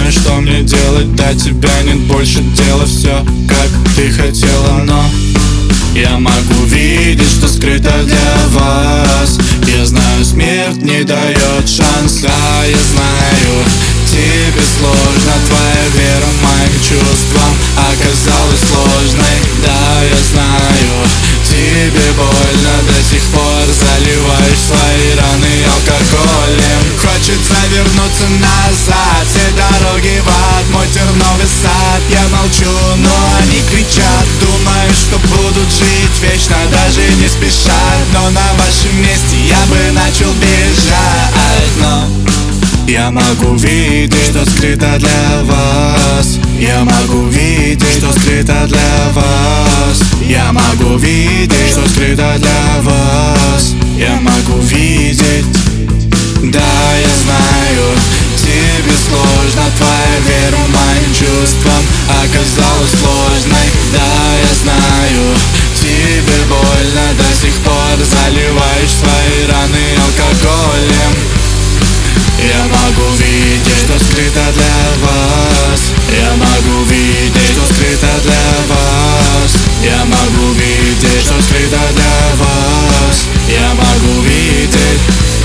знаю, что мне делать. До тебя нет больше дела. Все, как ты хотела, но я могу видеть, что скрыто для вас. Я знаю, смерть не дает шанс. Да, я знаю, тебе сложно. Твоя вера моим чувствам оказалась сложной. Да, я знаю, тебе больно до сих пор. Заливаешь свои раны алкоголем. Хочется вернуться назад. Все дороги в ад, мой терновый сад. Я молчу, но они кричат. Думаю, что будут жить вечно, даже не спешат. Но на вашем месте я бы начал бежать. Но я могу видеть, что скрыто для вас. Я могу видеть, что скрыто для вас. Я могу видеть, что скрыто для вас. Я могу видеть. Да, я знаю, тебе сложно. Твоя вера моим чувствам оказалась сложной. Да, я знаю, тебе больно до сих пор. Заливаешь свои раны алкоголем. Я могу видеть, что скрыто для вас. Я могу видеть, что скрыто для вас. Я могу видеть, что скрыто для вас. Я могу видеть.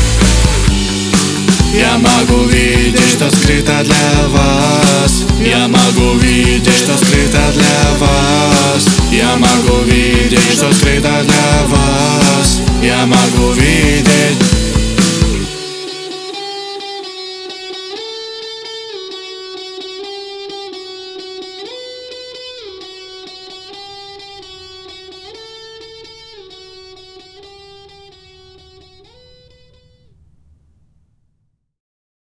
Я могу видеть, что скрыто для вас. Я могу видеть, что скрыто для вас. Я могу видеть, что скрыто для вас. Я могу видеть.